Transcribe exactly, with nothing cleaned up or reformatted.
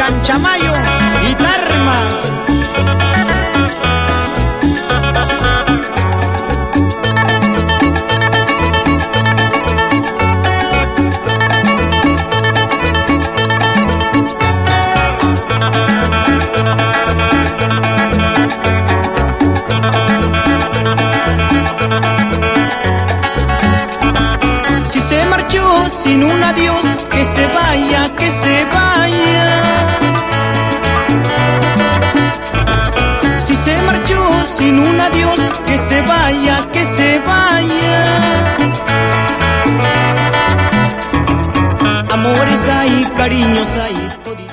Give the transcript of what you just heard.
Chanchamayo y Tarma. Si se marchó sin un adiós, que se vaya, que se vaya. Si se marchó sin un adiós, que se vaya, que se vaya. Amores hay, cariños hay,